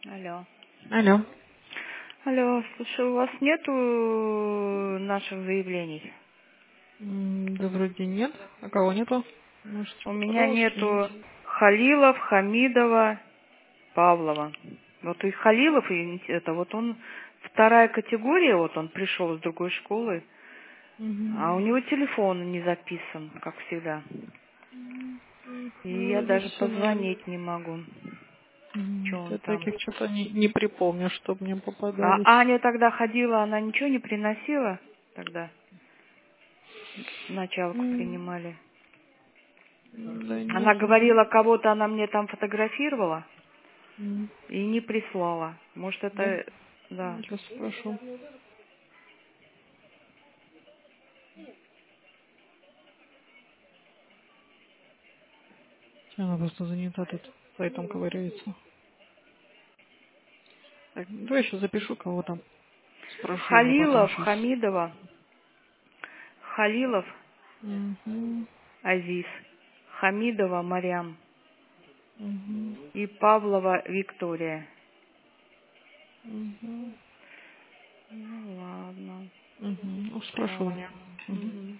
Алло. Алло. Алло, слушай, у вас нету наших заявлений? Да вроде нет. А кого нету? Можете У меня поподробнее нету скинуть? Халилов, Хамидова, Павлова. Вот и Халилов, и это вот он вторая категория, вот он пришел из другой школы, а у Угу. него телефон не записан, как всегда. И я Вроде даже все норм. позвонить не могу. Что он Я там? таких что-то не припомню, чтоб мне А попадались. Аня тогда ходила, она ничего не приносила тогда? Началку М, принимали. Да не Она знаю. говорила, кого-то она мне там фотографировала М, и не прислала. Может, Да? это... Да. Сейчас спрошу. Она просто занята тут, поэтому ковыряется. Так, давай еще запишу, кого там. Спрошу, мне потом Халилов, сейчас. Хамидова, Халилов, Угу. Азиз, Хамидова, Марьям Угу. и Павлова, Виктория. Угу. Ну, ладно. Угу. Ну, спрошу у Давай. нее. Угу. Мгм.